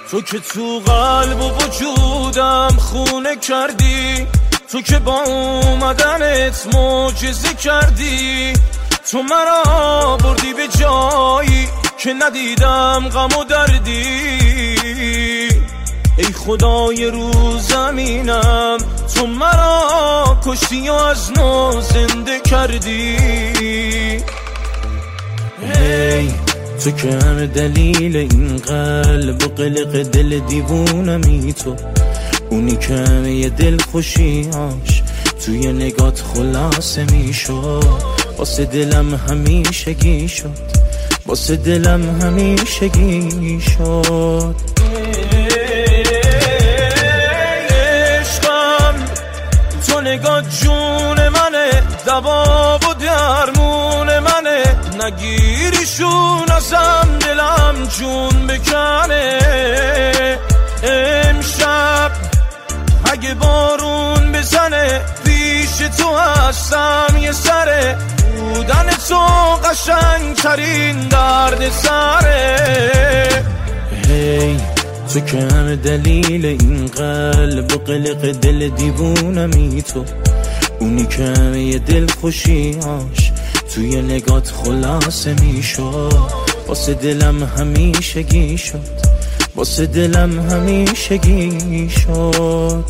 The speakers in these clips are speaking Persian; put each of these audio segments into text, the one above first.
تو که تو قلب و وجودم خونه کردی، تو که با اومدنت معجزه کردی، تو مرا بردی به جایی که ندیدم غم و دردی. ای خدای رو زمینم، تو مرا کشتی و از نو زنده کردی. هی تو که همه دلیل این قلب و قلق دل دیوونمی، تو اونی که همه دل خوشیاش توی نگات خلاصه میشد. واسه دلم همیشگی شد، واسه دلم همیشگی شد. عشقم تو نگات جون منه، دوا و درمون منه، نگیریشون ازم دلم جون بکنه. امشب اگه بارون بزنه پیش تو هستم یه سره، بودن تو قشنگ ترین درد سره. هی تو که همه دلیل این قلب و قلق دل دیوونمی، تو اونی که همه دل خوشیاش توی نگات خلاصه میشد. واسه دلم همیشگی شد، واسه دلم همیشگی شد.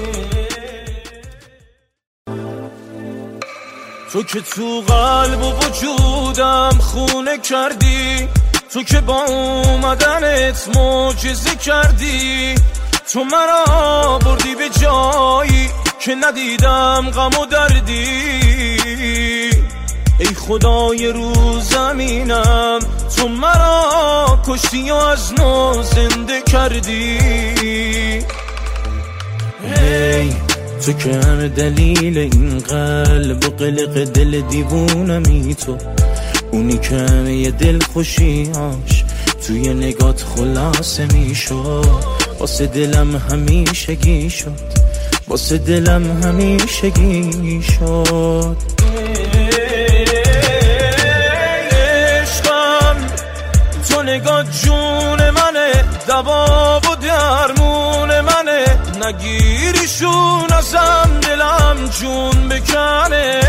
تو که تو قلب و وجودم خونه کردی، تو که با اومدنت معجزه کردی، تو مرا بردی به جایی که ندیدم غم و دردی. ای خدای رو زمینم، تو مرا کشتی و از نو زنده کردی. هی تو که همه دلیل این قلب و قلق دل دیوونمی، تو اونی که همه دل خوشیاش توی نگات خلاصه میشد. واسه دلم همیشگی شد، واسه دلم همیشگی شد. عشقم تو نگات جون منه، دوا و درمون منه، نگیریشون ازم دلم جون بکنه.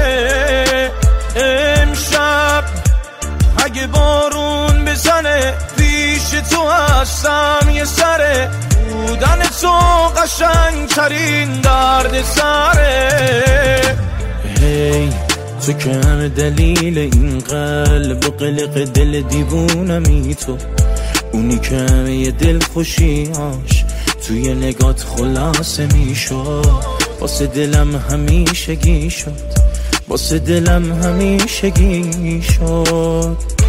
امشب اگه بارون بزنه پیش تو هستم یه سره، بودن تو قشنگ ترین درد سره. هی تو که همه دلیل این قلب و قلق دل دیوونمی، تو اونی که همه دل خوشیاش توی نگات خلاصه میشد. واسه دلم همیشگی شد، واسه دلم همیشگی شد.